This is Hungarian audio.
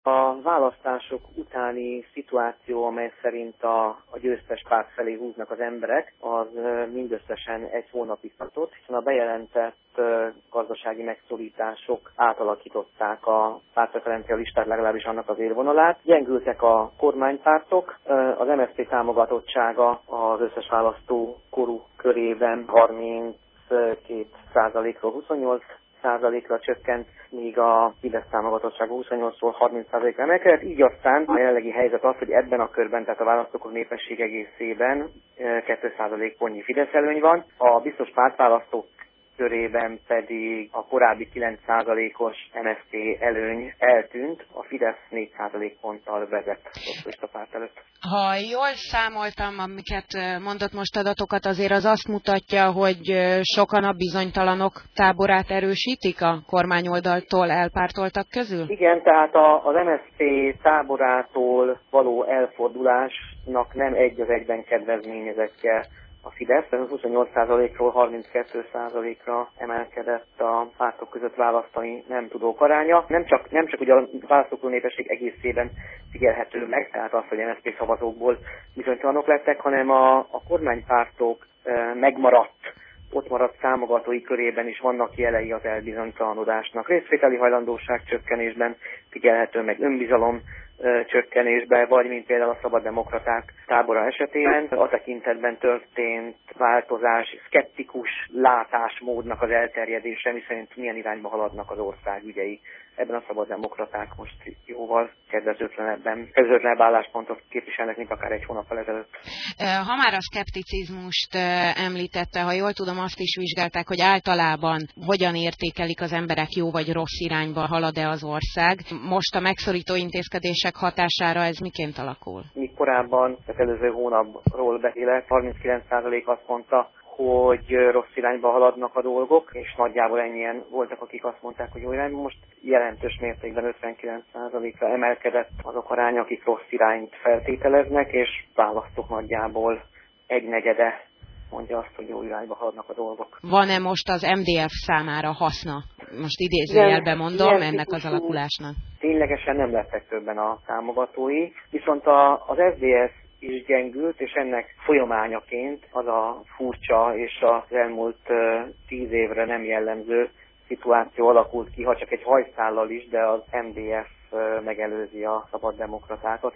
A választások utáni szituáció, amely szerint a győztes párt felé húznak az emberek, az mindösszesen egy hónapig tartott, hiszen a bejelentett gazdasági megszorítások átalakították a pártpreferencia listát, legalábbis annak az élvonalát. Gyengültek a kormánypártok, az MSZP támogatottsága az összes választókorú körében 32%-ról 28%-ra csökkent, míg a Fidesz támogatottsága 28-ról 30%-ra emelkedett. Így aztán a jelenlegi helyzet az, hogy ebben a körben, tehát a választókor népesség egészében 2% pontnyi Fidesz előny van. A biztos pártválasztók körében pedig a korábbi 9%-os MSZP előny eltűnt, a Fidesz 4% ponttal vezet a párt előtt. Ha jól számoltam, amiket mondott most adatokat, azért az azt mutatja, hogy sokan a bizonytalanok táborát erősítik a kormányoldaltól elpártoltak közül? Igen, tehát az MSZP táborától való elfordulásnak nem egy az egyben kedvezményezettje a Fidesz, ez 28%-ról 32%-ra emelkedett a pártok között választani nem tudók aránya. Nem csak ugye a választókörű népesség egészében figyelhető meg, tehát az, hogy MSZP szavazókból bizonytalanok lettek, hanem a kormánypártok ott maradt támogatói körében is vannak jelei az elbizonytalanodásnak. Részvételi hajlandóság csökkenésben figyelhető meg, önbizalom csökkenésbe, vagy mint például a szabaddemokraták tábora esetében. A tekintetben történt változás, szkeptikus látásmódnak az elterjedése, miszerint milyen irányba haladnak az ország ügyei. Ebben a szabaddemokraták most jóval kedvezőtlenebb álláspontot képviselnek, mint akár egy hónappal ezelőtt. Ha már a szkepticizmust említette, ha jól tudom, azt is vizsgálták, hogy általában hogyan értékelik az emberek, jó vagy rossz irányba halad-e az ország. Most a megszorító intézkedések hatására ez miként alakul? Míg korábban, az előző hónapról beszélek, 39% azt mondta, hogy rossz irányba haladnak a dolgok, és nagyjából ennyien voltak, akik azt mondták, hogy jó irányba. Most jelentős mértékben 59%-ra emelkedett azok aránya, akik rossz irányt feltételeznek, és választók nagyjából egynegyede mondja azt, hogy jó irányba haladnak a dolgok. Van-e most az MDF számára haszna? Most idézőjelben mondom, ennek az alakulásnak. Ténylegesen nem lettek többen a támogatói, viszont az SZDSZ is gyengült, és ennek folyamányaként az a furcsa és az elmúlt 10 évre nem jellemző szituáció alakult ki, ha csak egy hajszállal is, de az MDF megelőzi a szabaddemokratákat.